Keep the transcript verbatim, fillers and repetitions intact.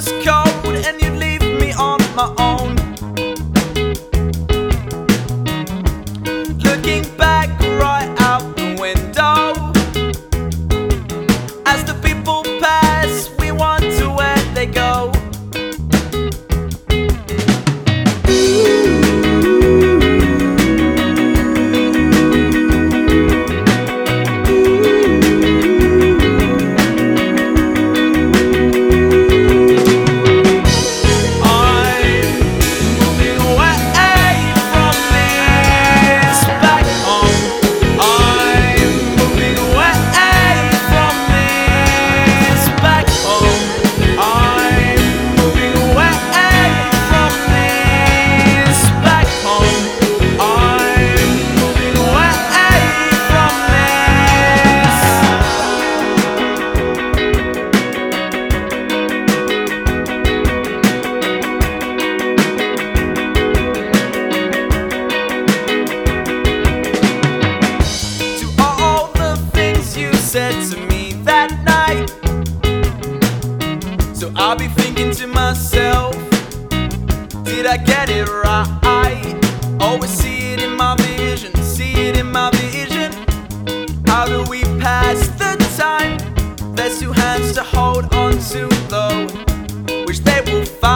was cold and you'd leave me on my own. Looking back right out the window, as the people pass, we wonder where they go. Said to me that night, so I'll be thinking to myself, did I get it right? Always see it in my vision, see it in my vision. How do we pass the time? There's two hands to hold on to though, which they will find.